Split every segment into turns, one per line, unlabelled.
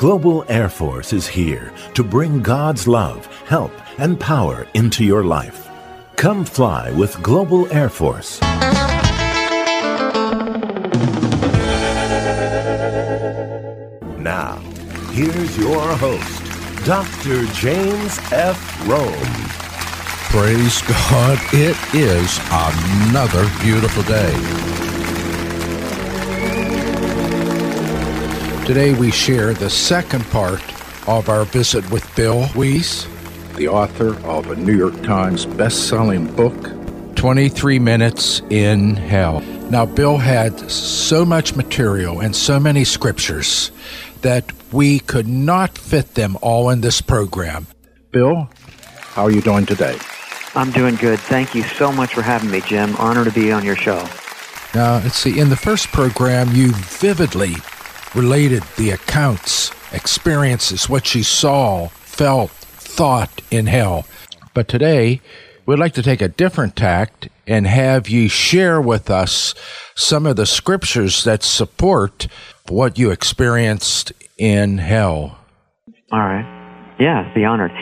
Global Air Force is here to bring God's love, help, and power into your life. Come fly with Global Air Force. Now, here's your host, Dr. James F. Rome.
Praise God, it is another beautiful day. Today we share the second part of our visit with Bill Wiese, the author of a New York Times best-selling book, 23 Minutes in Hell. Now, Bill had so much material and so many scriptures that we could not fit them all in this program. Bill, how are you doing today?
I'm doing good. Thank you so much for having me, Jim. Honored to be on your show.
Now, let's see, in the first program, you vividly related the accounts, experiences, what you saw, felt, thought in hell. But today, we'd like to take a different tact and have you share with us some of the scriptures that support what you experienced in hell.
All right. Yeah, be honored.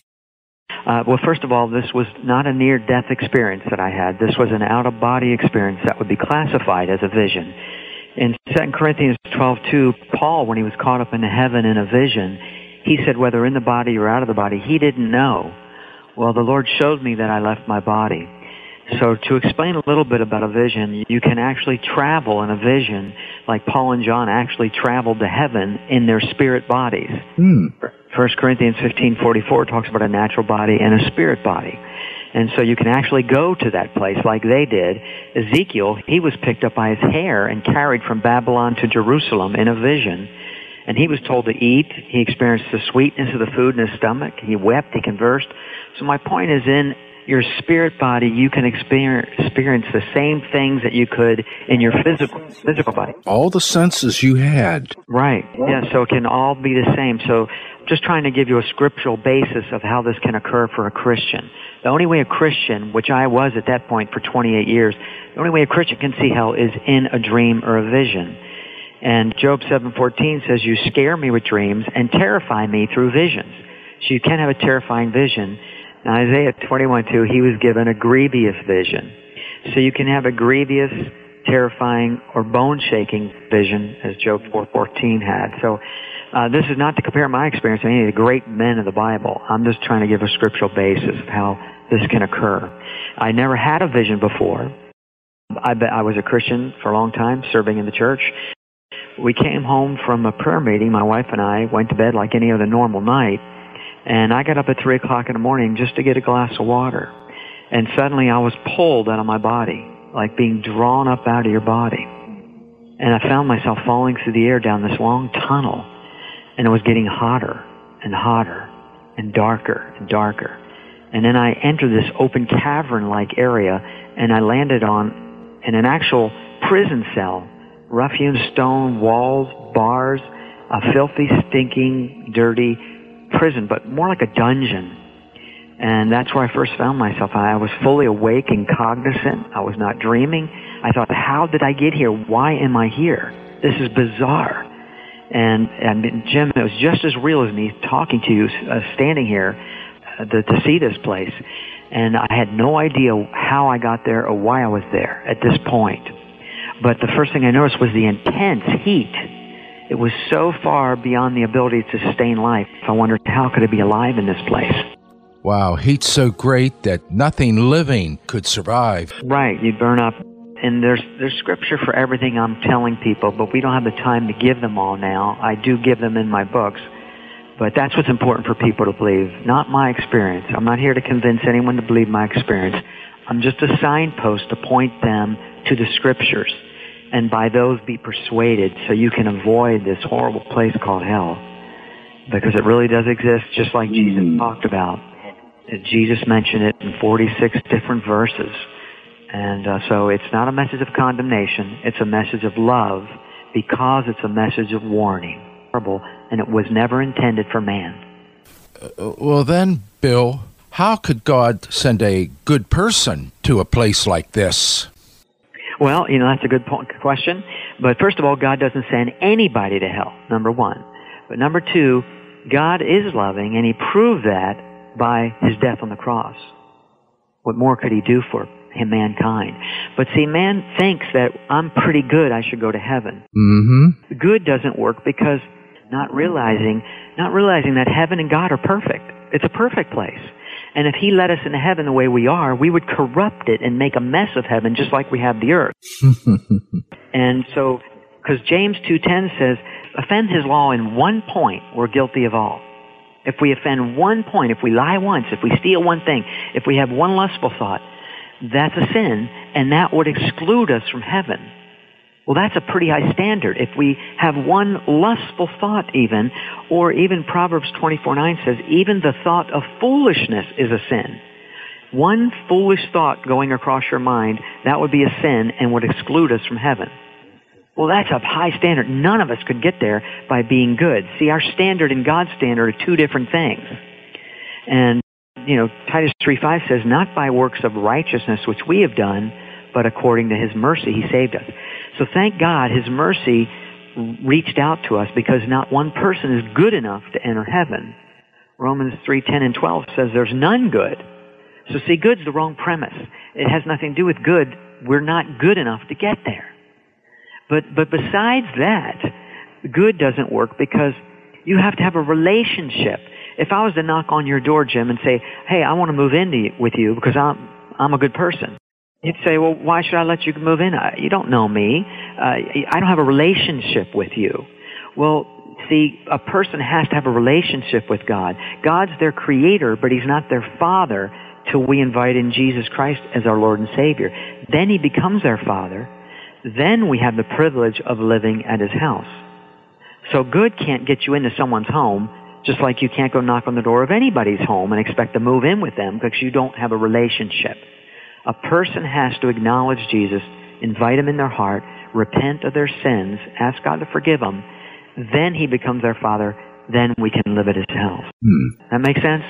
Well, first of all, this was not a near-death experience that I had. This was an out-of-body experience that would be classified as a vision. In 2 Corinthians 12:2, Paul, when he was caught up into heaven in a vision, he said whether in the body or out of the body, he didn't know. Well, the Lord showed me that I left my body. So to explain a little bit about a vision, you can actually travel in a vision like Paul and John actually traveled to heaven in their spirit bodies. 1 Corinthians 15:44 talks about a natural body and a spirit body. And so you can actually go to that place like they did. Ezekiel, he was picked up by his hair and carried from Babylon to Jerusalem in a vision. And he was told to eat. He experienced the sweetness of the food in his stomach. He wept. He conversed. So my point is, in your spirit body, you can experience the same things that you could in your physical body.
All the senses you had.
Right. Yeah, so it can all be the same. So just trying to give you a scriptural basis of how this can occur for a Christian. The only way a Christian, which I was at that point for 28 years, the only way a Christian can see hell is in a dream or a vision. And Job 7:14 says, you scare me with dreams and terrify me through visions. So you can have a terrifying vision. Now, Isaiah 21:2, he was given a grievous vision. So you can have a grievous, terrifying, or bone-shaking vision, as Job 4:14 had. So this is not to compare my experience to any of the great men of the Bible. I'm just trying to give a scriptural basis of how this can occur. I never had a vision before. I was a Christian for a long time, serving in the church. We came home from a prayer meeting. My wife and I went to bed like any other normal night. And I got up at 3 o'clock in the morning just to get a glass of water. And suddenly I was pulled out of my body, like being drawn up out of your body. And I found myself falling through the air down this long tunnel. And it was getting hotter and hotter and darker and darker. And then I entered this open cavern-like area, and I landed in an actual prison cell. Rough-hewn stone walls, bars, a filthy, stinking, dirty prison, but more like a dungeon. And that's where I first found myself. I was fully awake and cognizant. I was not dreaming. I thought, how did I get here? Why am I here? This is bizarre. And Jim, it was just as real as me talking to you, standing here to see this place. And I had no idea how I got there or why I was there at this point. But the first thing I noticed was the intense heat. It was so far beyond the ability to sustain life. I wondered, how could it be alive in this place?
Wow, heat's so great that nothing living could survive.
Right, you'd burn up. And there's scripture for everything I'm telling people, but we don't have the time to give them all now. I do give them in my books. But that's what's important for people to believe, not my experience. I'm not here to convince anyone to believe my experience. I'm just a signpost to point them to the scriptures. And by those be persuaded so you can avoid this horrible place called hell. Because it really does exist, just like Jesus talked about. Jesus mentioned it in 46 different verses. And so it's not a message of condemnation. It's a message of love because it's a message of warning. And it was never intended for man.
Well then, Bill, how could God send a good person to a place like this?
Well, that's a good question. But first of all, God doesn't send anybody to hell, number one. But number two, God is loving, and he proved that by his death on the cross. What more could he do for mankind? But see, man thinks that I'm pretty good, I should go to heaven.
Mm-hmm.
Good doesn't work because not realizing that heaven and God are perfect. It's a perfect place. And if he let us into heaven the way we are, we would corrupt it and make a mess of heaven just like we have the earth. And so, because James 2:10 says, offend his law in one point, we're guilty of all. If we offend one point, if we lie once, if we steal one thing, if we have one lustful thought, that's a sin, and that would exclude us from heaven. Well, that's a pretty high standard. If we have one lustful thought even, or even Proverbs 24:9 says, even the thought of foolishness is a sin. One foolish thought going across your mind, that would be a sin and would exclude us from heaven. Well, that's a high standard. None of us could get there by being good. See, our standard and God's standard are two different things. And, Titus 3:5 says, not by works of righteousness which we have done, but according to his mercy he saved us. So thank God his mercy reached out to us because not one person is good enough to enter heaven. Romans 3:10 and 12 says there's none good. So see, good's the wrong premise. It has nothing to do with good. We're not good enough to get there. But besides that, good doesn't work because you have to have a relationship. If I was to knock on your door, Jim, and say, hey, I want to move in with you because I'm a good person, you'd say, well, why should I let you move in? You don't know me. I don't have a relationship with you. Well, see, a person has to have a relationship with God. God's their creator, but he's not their father till we invite in Jesus Christ as our Lord and Savior. Then he becomes our father. Then we have the privilege of living at his house. So good can't get you into someone's home, just like you can't go knock on the door of anybody's home and expect to move in with them because you don't have a relationship. A person has to acknowledge Jesus, invite him in their heart, repent of their sins, ask God to forgive them. Then he becomes their father. Then we can live at his house. That make sense?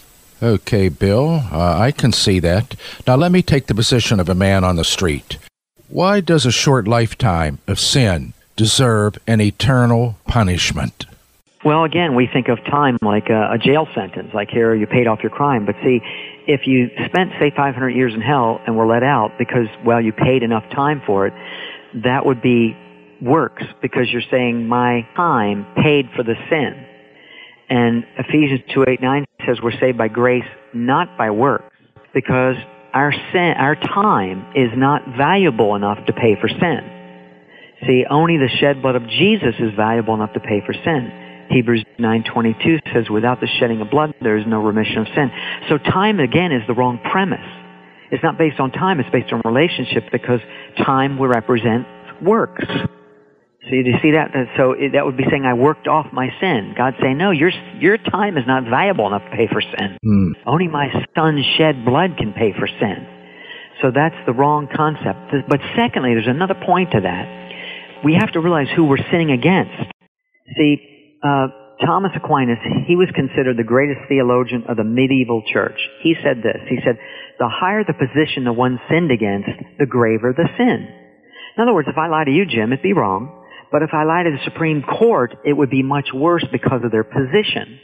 Okay, Bill, I can see that. Now let me take the position of a man on the street. Why does a short lifetime of sin deserve an eternal punishment?
Well, again, we think of time like a jail sentence, like here you paid off your crime. But see, if you spent, say, 500 years in hell and were let out because, well, you paid enough time for it, that would be works because you're saying my time paid for the sin. And Ephesians 2:8-9 says we're saved by grace, not by works, because our time is not valuable enough to pay for sin. See, only the shed blood of Jesus is valuable enough to pay for sin. Hebrews 9:22 says, without the shedding of blood, there is no remission of sin. So time, again, is the wrong premise. It's not based on time, it's based on relationship because time will represent works. So do you see that? So that would be saying I worked off my sin. God's saying, no, your time is not valuable enough to pay for sin. Only my son's shed blood can pay for sin. So that's the wrong concept. But secondly, there's another point to that. We have to realize who we're sinning against. See, Thomas Aquinas, he was considered the greatest theologian of the medieval church. He said this. He said, the higher the position the one sinned against, the graver the sin. In other words, if I lie to you, Jim, it'd be wrong. But if I lie to the Supreme Court, it would be much worse because of their position.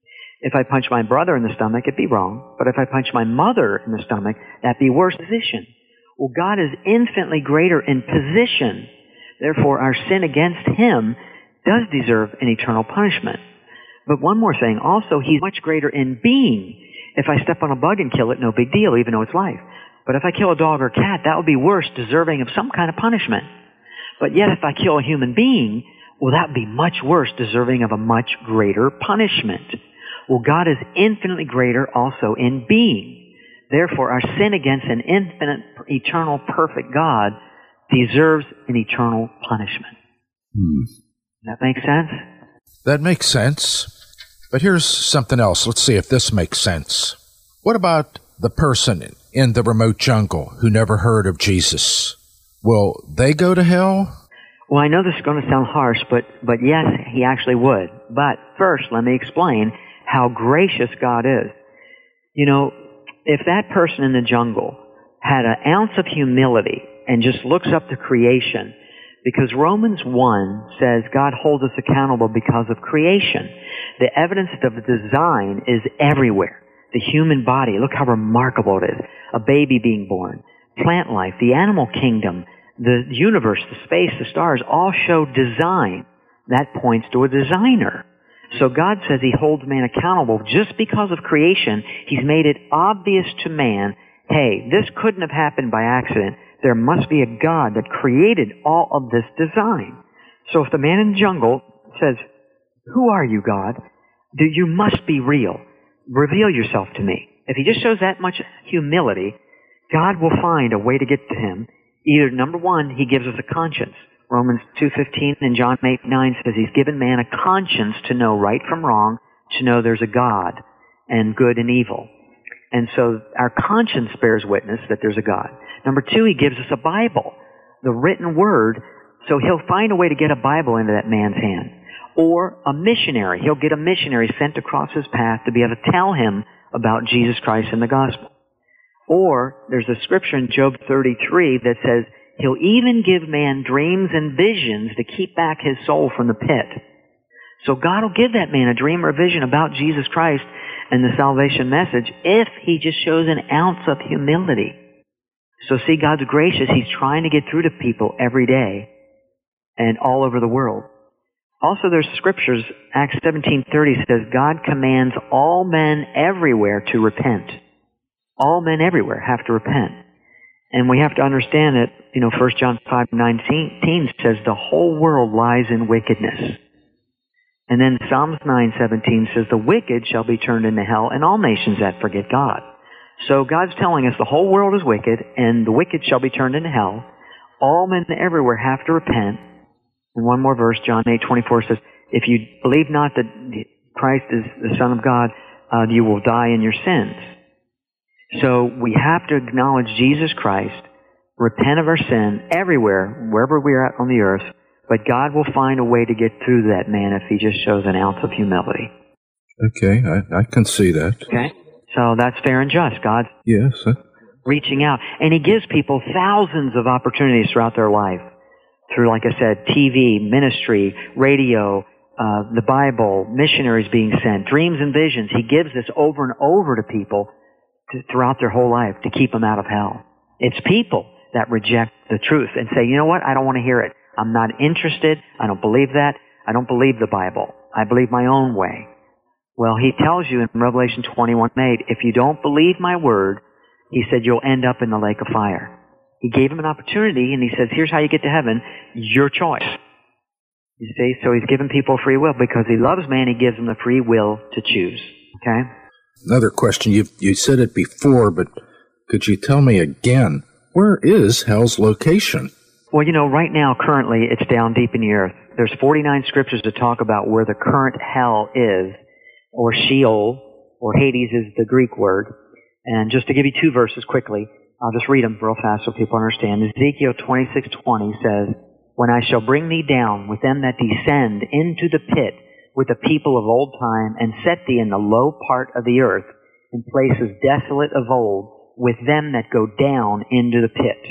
If I punch my brother in the stomach, it'd be wrong. But if I punch my mother in the stomach, that'd be worse position. Well, God is infinitely greater in position. Therefore, our sin against him does deserve an eternal punishment. But one more thing, also, he's much greater in being. If I step on a bug and kill it, no big deal, even though it's life. But if I kill a dog or a cat, that would be worse, deserving of some kind of punishment. But yet if I kill a human being, well, that would be much worse, deserving of a much greater punishment. Well, God is infinitely greater also in being. Therefore, our sin against an infinite, eternal, perfect God deserves an eternal punishment. Does that make sense?
That makes sense. But here's something else. Let's see if this makes sense. What about the person in the remote jungle who never heard of Jesus? Will they go to hell?
Well, I know this is going to sound harsh, but yes, he actually would. But first, let me explain how gracious God is. If that person in the jungle had an ounce of humility and just looks up to creation, Because Romans 1 says God holds us accountable because of creation. The evidence of the design is everywhere. The human body, look how remarkable it is. A baby being born, plant life, the animal kingdom, the universe, the space, the stars, all show design. That points to a designer. So God says He holds man accountable just because of creation. He's made it obvious to man, hey, this couldn't have happened by accident. There must be a God that created all of this design. So if the man in the jungle says, who are you, God? You must be real. Reveal yourself to me. If he just shows that much humility, God will find a way to get to him. Either, number one, he gives us a conscience. Romans 2:15 and John 8:9 says he's given man a conscience to know right from wrong, to know there's a God and good and evil. And so our conscience bears witness that there's a God. Number two, he gives us a Bible, the written word, so he'll find a way to get a Bible into that man's hand. Or a missionary. He'll get a missionary sent across his path to be able to tell him about Jesus Christ and the gospel. Or there's a scripture in Job 33 that says he'll even give man dreams and visions to keep back his soul from the pit. So God will give that man a dream or a vision about Jesus Christ and the salvation message if he just shows an ounce of humility. So see, God's gracious. He's trying to get through to people every day and all over the world. Also, there's scriptures. Acts 17:30 says God commands all men everywhere to repent. All men everywhere have to repent. And we have to understand that, 1 John 5:19 says the whole world lies in wickedness. And then Psalms 9:17 says the wicked shall be turned into hell and all nations that forget God. So God's telling us the whole world is wicked and the wicked shall be turned into hell. All men everywhere have to repent. And one more verse, John 8:24 says, if you believe not that Christ is the Son of God, you will die in your sins. So we have to acknowledge Jesus Christ, repent of our sin everywhere, wherever we are at on the earth, but God will find a way to get through that man if he just shows an ounce of humility.
Okay, I can see that.
Okay, so that's fair and just. God's reaching out. And he gives people thousands of opportunities throughout their life. Through, like I said, TV, ministry, radio, the Bible, missionaries being sent, dreams and visions. He gives this over and over to people throughout their whole life to keep them out of hell. It's people that reject the truth and say, you know what, I don't want to hear it. I'm not interested. I don't believe that. I don't believe the Bible. I believe my own way. Well, he tells you in Revelation 21:8, if you don't believe my word, he said you'll end up in the lake of fire. He gave him an opportunity, and he says, here's how you get to heaven, your choice. You see, so he's given people free will. Because he loves man, he gives them the free will to choose. Okay?
Another question, you said it before, but could you tell me again, where is hell's location?
Well, right now, currently, it's down deep in the earth. There's 49 scriptures that talk about where the current hell is, or Sheol, or Hades is the Greek word. And just to give you two verses quickly, I'll just read them real fast so people understand. Ezekiel 26:20 says, when I shall bring thee down with them that descend into the pit with the people of old time, and set thee in the low part of the earth, in places desolate of old, with them that go down into the pit.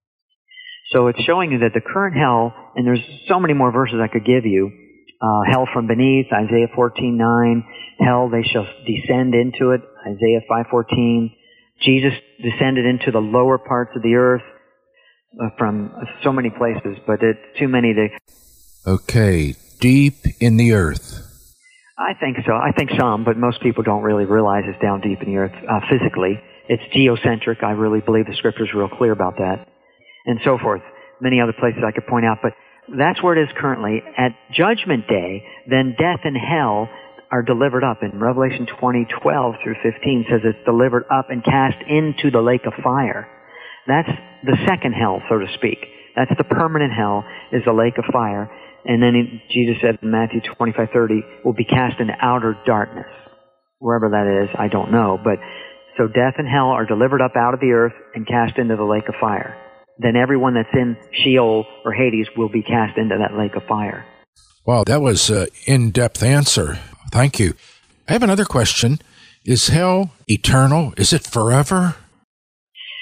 So it's showing you that the current hell, and there's so many more verses I could give you, hell from beneath, Isaiah 14:9, hell they shall descend into it, Isaiah 5:14, Jesus descended into the lower parts of the earth from so many places, but it's too many to...
Okay, deep in the earth.
I think so. I think some, but most people don't really realize it's down deep in the earth physically. It's geocentric. I really believe the scripture's real clear about that. And so forth. Many other places I could point out, but that's where it is currently. At Judgment Day, then death and hell are delivered up. In Revelation 20:12 through 15 says it's delivered up and cast into the lake of fire. That's the second hell, so to speak. That's the permanent hell, is the lake of fire. And then Jesus said in Matthew 25:30, will be cast into outer darkness. Wherever that is, I don't know. But so death and hell are delivered up out of the earth and cast into the lake of fire. Then everyone that's in Sheol or Hades will be cast into that lake of fire.
Wow, that was an in-depth answer. Thank you. I have another question. Is hell eternal? Is it forever?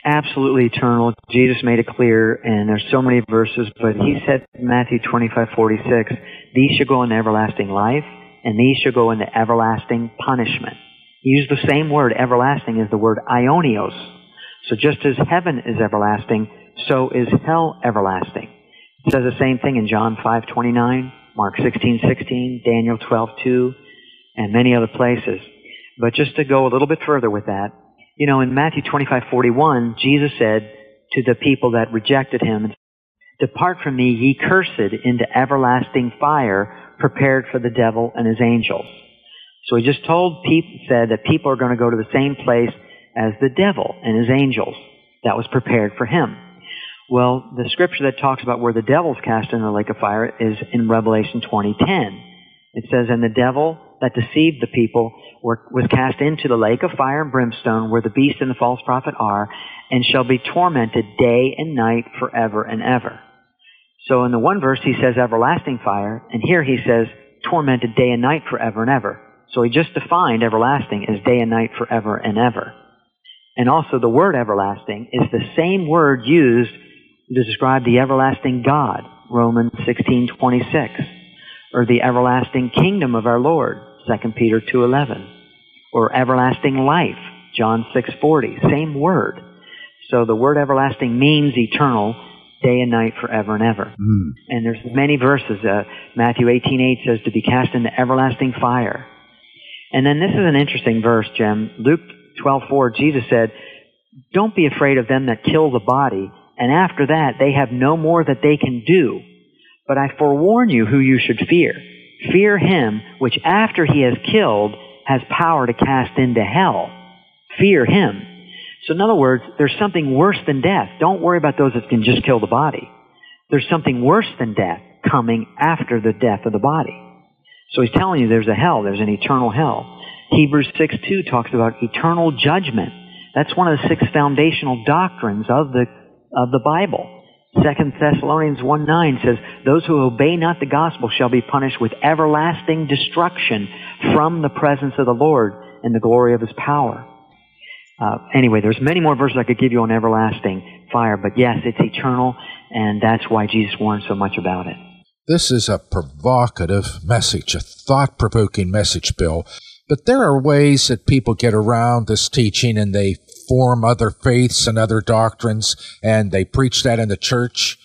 Absolutely eternal. Jesus made it clear, and there's so many verses, but he said in Matthew 25:46, these shall go into everlasting life, and these shall go into everlasting punishment. He used the same word, everlasting, as the word aionios. So just as heaven is everlasting, so is hell everlasting. It says the same thing in John 5:29, Mark 16:16, Daniel 12:2, and many other places. But just to go a little bit further with that, you know, in Matthew 25:41, Jesus said to the people that rejected him, depart from me, ye cursed, into everlasting fire prepared for the devil and his angels. So he just said that people are going to go to the same place as the devil and his angels. That was prepared for him. Well, the scripture that talks about where the devil's cast into the lake of fire is in Revelation 20:10. It says, and the devil that deceived the people was cast into the lake of fire and brimstone, where the beast and the false prophet are, and shall be tormented day and night forever and ever. So in the one verse he says everlasting fire, and here he says tormented day and night forever and ever. So he just defined everlasting as day and night forever and ever. And also the word everlasting is the same word used to describe the everlasting God, Romans 16:26, or the everlasting kingdom of our Lord, 2 Peter 2:11, or everlasting life, John 6:40, same word. So the word everlasting means eternal, day and night, forever and ever. And there's many verses. Matthew 18:8 says to be cast into everlasting fire. And then this is an interesting verse, Jim. Luke 12:4, Jesus said, don't be afraid of them that kill the body, and after that they have no more that they can do. But I forewarn you who you should fear. Fear him which after he has killed has power to cast into hell. Fear him. So in other words, there's something worse than death. Don't worry about those that can just kill the body. There's something worse than death coming after the death of the body. So he's telling you there's a hell, there's an eternal hell. Hebrews 6:2 talks about eternal judgment. That's one of the 6 foundational doctrines of the Bible. 2 Thessalonians 1:9 says, those who obey not the gospel shall be punished with everlasting destruction from the presence of the Lord and the glory of his power. Anyway, there's many more verses I could give you on everlasting fire, but yes, it's eternal, and that's why Jesus warned so much about it.
This is a provocative message, a thought-provoking message, Bill. But there are ways that people get around this teaching, and they form other faiths and other doctrines, and they preach that in the church.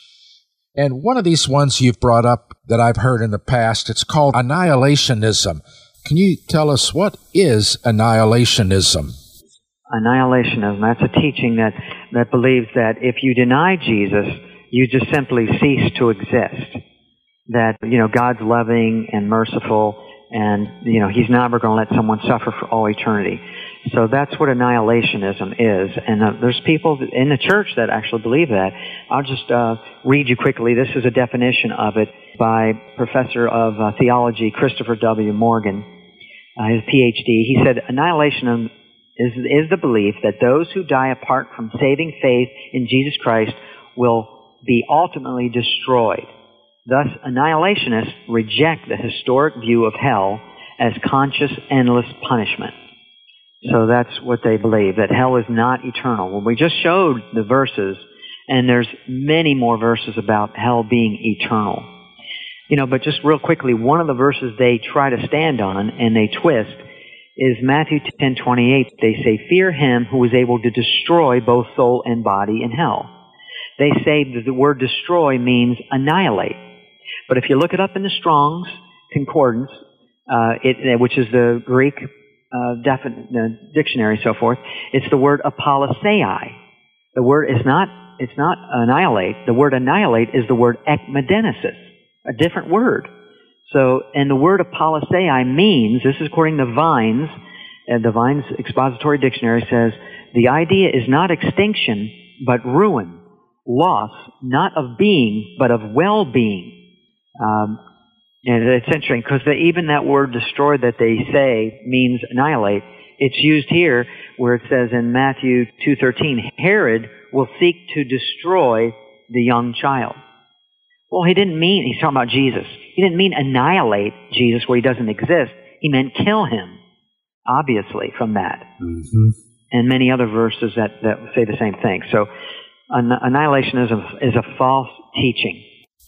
And one of these ones you've brought up that I've heard in the past, it's called annihilationism. Can you tell us what is annihilationism?
Annihilationism, that's a teaching that believes that if you deny Jesus, you just simply cease to exist. That, God's loving and merciful, and, he's never going to let someone suffer for all eternity. So that's what annihilationism is. And there's people in the church that actually believe that. I'll just read you quickly. This is a definition of it by Professor of Theology Christopher W. Morgan, his PhD. He said, annihilationism is the belief that those who die apart from saving faith in Jesus Christ will be ultimately destroyed. Thus, annihilationists reject the historic view of hell as conscious, endless punishment. So that's what they believe, that hell is not eternal. Well, we just showed the verses, and there's many more verses about hell being eternal. But just real quickly, one of the verses they try to stand on, and they twist, is Matthew 10:28. They say, fear him who is able to destroy both soul and body in hell. They say that the word destroy means annihilate. But if you look it up in the Strong's Concordance, which is the Greek dictionary, so forth, it's the word apolisei. The word it's not annihilate. The word annihilate is the word ekmedenesis, a different word. So, and the word apolisei means, this is according to Vines, and the Vines Expository Dictionary says, the idea is not extinction, but ruin, loss, not of being, but of well-being. And it's interesting because even that word destroy that they say means annihilate. It's used here where it says in Matthew 2:13, Herod will seek to destroy the young child. Well, he's talking about Jesus. He didn't mean annihilate Jesus where he doesn't exist. He meant kill him, obviously, from that.
Mm-hmm.
and many other verses that say the same thing. So annihilationism is a false teaching.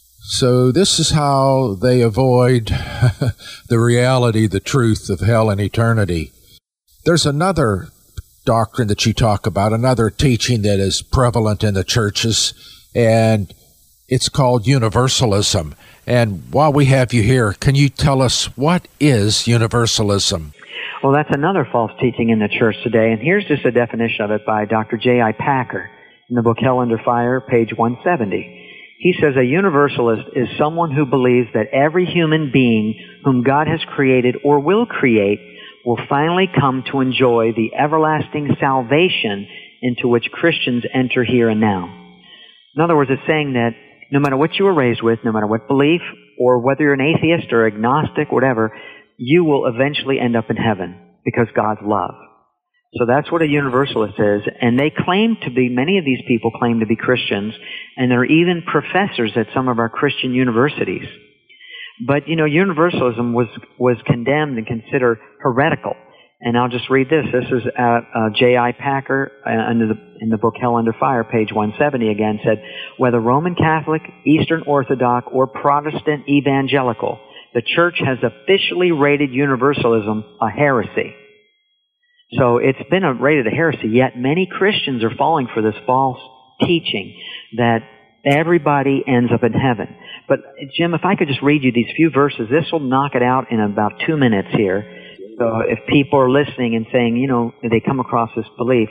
So this is how they avoid the reality, the truth of hell and eternity. There's another doctrine that you talk about, another teaching that is prevalent in the churches, and it's called universalism. And while we have you here, can you tell us what is universalism?
Well, that's another false teaching in the church today, and here's just a definition of it by Dr. J.I. Packer in the book Hell Under Fire, page 170. He says a universalist is someone who believes that every human being whom God has created or will create will finally come to enjoy the everlasting salvation into which Christians enter here and now. In other words, it's saying that no matter what you were raised with, no matter what belief, or whether you're an atheist or agnostic, whatever, you will eventually end up in heaven because God's love. So that's what a universalist is, and they claim to be, many of these people claim to be Christians, and they're even professors at some of our Christian universities. But, universalism was condemned and considered heretical. And I'll just read this. This is J.I. Packer in the book Hell Under Fire, page 170 again, said, whether Roman Catholic, Eastern Orthodox, or Protestant evangelical, the church has officially rated universalism a heresy. So it's been rated a heresy, yet many Christians are falling for this false teaching that everybody ends up in heaven. But, Jim, if I could just read you these few verses, this will knock it out in about 2 minutes here. So if people are listening and saying, they come across this belief,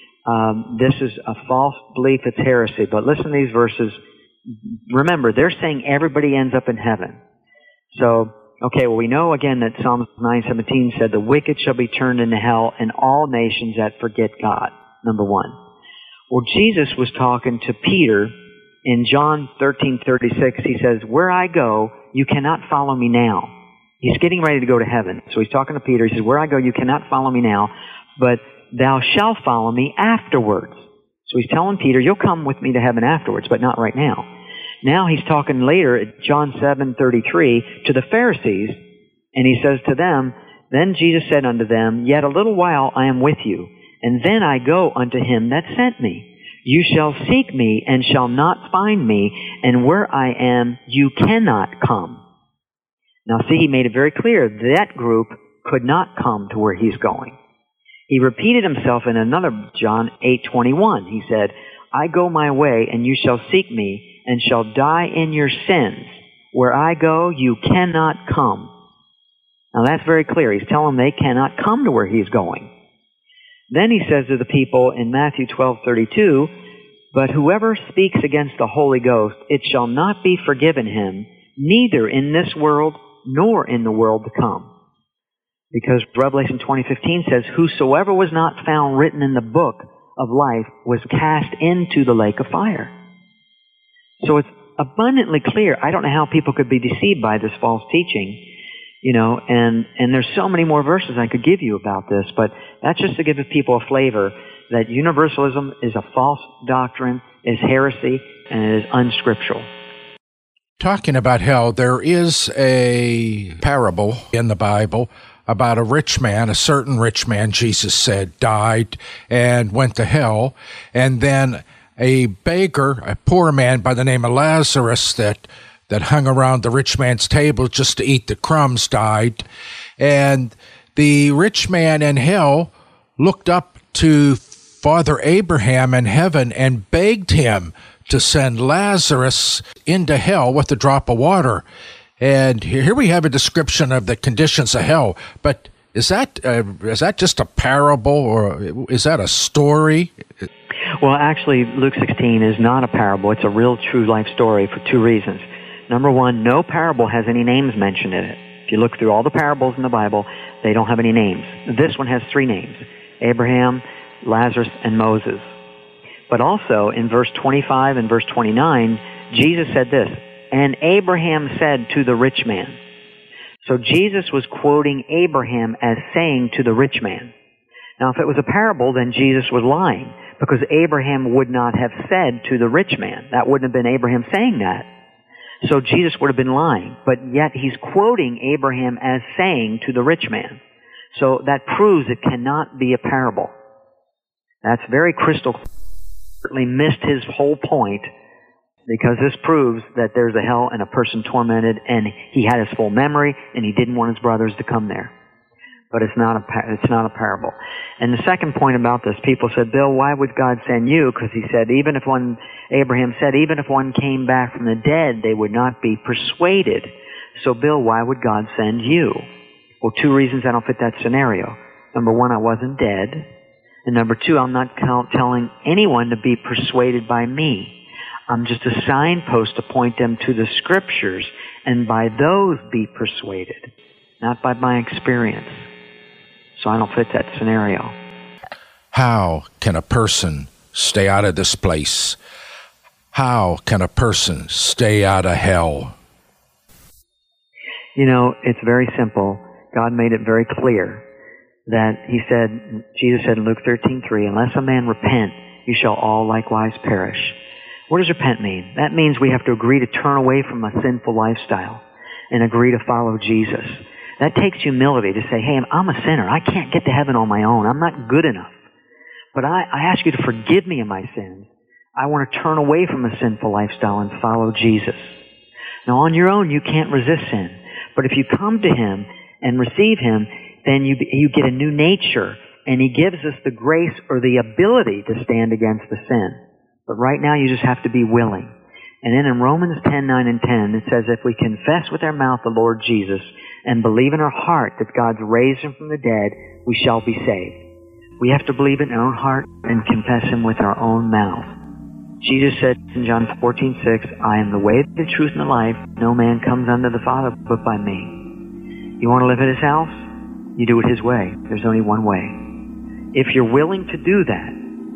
this is a false belief, it's heresy. But listen to these verses. Remember, they're saying everybody ends up in heaven. So, okay, well, we know again that Psalm 9:17 said, the wicked shall be turned into hell and all nations that forget God, number one. Well, Jesus was talking to Peter in John 13:36. He says, where I go, you cannot follow me now. He's getting ready to go to heaven. So he's talking to Peter. He says, where I go, you cannot follow me now, but thou shalt follow me afterwards. So he's telling Peter, you'll come with me to heaven afterwards, but not right now. Now he's talking later at John 7:33 to the Pharisees, and he says to them, then Jesus said unto them, yet a little while I am with you, and then I go unto him that sent me. You shall seek me and shall not find me, and where I am you cannot come. Now see, he made it very clear that group could not come to where he's going. He repeated himself in another John 8:21. He said, I go my way, and you shall seek me, and shall die in your sins. Where I go, you cannot come. Now that's very clear. He's telling them they cannot come to where he's going. Then he says to the people in Matthew 12:32, but whoever speaks against the Holy Ghost, it shall not be forgiven him, neither in this world nor in the world to come. Because Revelation 20:15 says, whosoever was not found written in the book of life was cast into the lake of fire. So it's abundantly clear. I don't know how people could be deceived by this false teaching, and there's so many more verses I could give you about this, but that's just to give people a flavor that universalism is a false doctrine, is heresy, and it is unscriptural.
Talking about hell, there is a parable in the Bible about a rich man, a certain rich man, Jesus said, died and went to hell, and then a beggar, a poor man by the name of Lazarus that hung around the rich man's table just to eat the crumbs died. And the rich man in hell looked up to Father Abraham in heaven and begged him to send Lazarus into hell with a drop of water. And here we have a description of the conditions of hell. But is that just a parable, or is that a story?
Well, actually, Luke 16 is not a parable. It's a real, true life story for two reasons. Number one, no parable has any names mentioned in it. If you look through all the parables in the Bible, they don't have any names. This one has 3 names: Abraham, Lazarus, and Moses. But also, in verse 25 and verse 29, Jesus said this, and Abraham said to the rich man. So Jesus was quoting Abraham as saying to the rich man. Now, if it was a parable, then Jesus was lying, because Abraham would not have said to the rich man. That wouldn't have been Abraham saying that. So Jesus would have been lying, but yet he's quoting Abraham as saying to the rich man. So that proves it cannot be a parable. That's very crystal clear. Certainly missed his whole point, because this proves that there's a hell and a person tormented, and he had his full memory, and he didn't want his brothers to come there. But it's not a parable. And the second point about this, people said, Bill, why would God send you? Because he said, Abraham said, even if one came back from the dead, they would not be persuaded. So Bill, why would God send you? Well, two reasons I don't fit that scenario. Number one, I wasn't dead. And number two, I'm not telling anyone to be persuaded by me. I'm just a signpost to point them to the Scriptures, and by those be persuaded, not by my experience. So I don't fit that scenario.
How can a person stay out of this place? How can a person stay out of hell?
You know, it's very simple. God made it very clear that Jesus said in Luke 13:3, unless a man repent, you shall all likewise perish. What does repent mean? That means we have to agree to turn away from a sinful lifestyle and agree to follow Jesus. That takes humility to say, hey, I'm a sinner. I can't get to heaven on my own. I'm not good enough. But I ask you to forgive me of my sins. I want to turn away from a sinful lifestyle and follow Jesus. Now, on your own, you can't resist sin. But if you come to Him and receive Him, then you get a new nature, and He gives us the grace or the ability to stand against the sin. But right now, you just have to be willing. And then in Romans 10:9 and 10, it says, if we confess with our mouth the Lord Jesus and believe in our heart that God's raised Him from the dead, we shall be saved. We have to believe it in our own heart and confess Him with our own mouth. Jesus said in John 14:6, I am the way, the truth, and the life. No man comes unto the Father but by me. You want to live at His house? You do it His way. There's only one way. If you're willing to do that,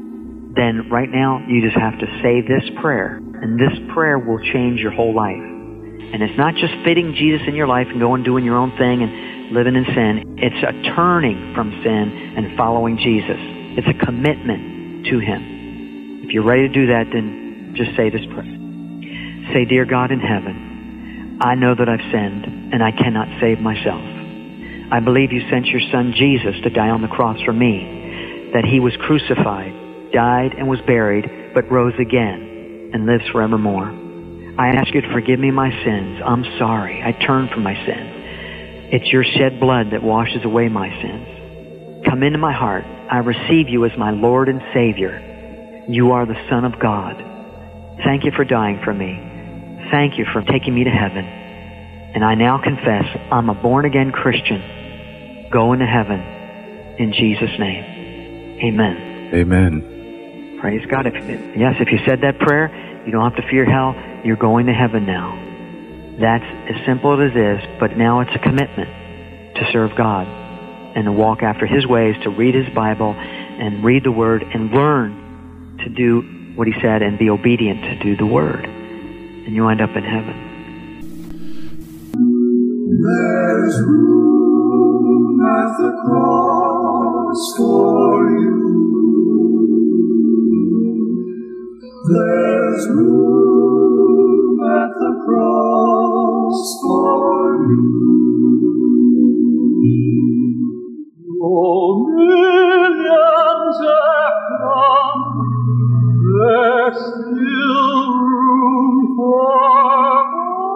then right now you just have to say this prayer. And this prayer will change your whole life. And it's not just fitting Jesus in your life and going doing your own thing and living in sin. It's a turning from sin and following Jesus. It's a commitment to Him. If you're ready to do that, then just say this prayer. Say, Dear God in heaven, I know that I've sinned and I cannot save myself. I believe you sent your Son Jesus to die on the cross for me, that He was crucified, died and was buried, but rose again and lives forevermore. I ask you to forgive me my sins. I'm sorry. I turn from my sins. It's your shed blood that washes away my sins. Come into my heart. I receive you as my Lord and Savior. You are the Son of God. Thank you for dying for me. Thank you for taking me to heaven. And I now confess I'm a born-again Christian going to heaven in Jesus' name. Amen.
Amen.
Praise God. If you said that prayer, you don't have to fear hell. You're going to heaven now. That's as simple as it is, but now it's a commitment to serve God and to walk after His ways, to read His Bible and read the Word and learn to do what He said and be obedient to do the Word. And you end up in heaven.
There's room at the cross for you. There's room at the cross for you. Oh, millions have come, there's still room for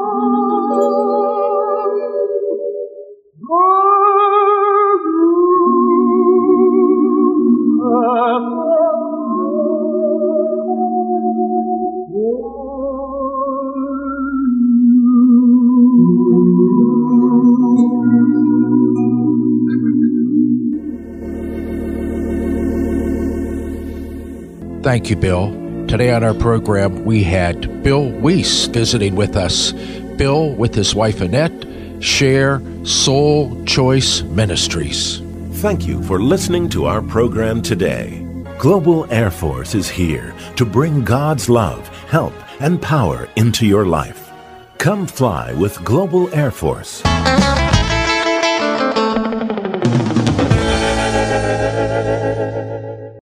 Thank you, Bill. Today on our program, we had Bill Wiese visiting with us. Bill, with his wife Annette, share Soul Choice Ministries.
Thank you for listening to our program today. Global Air Force is here to bring God's love, help, and power into your life. Come fly with Global Air Force.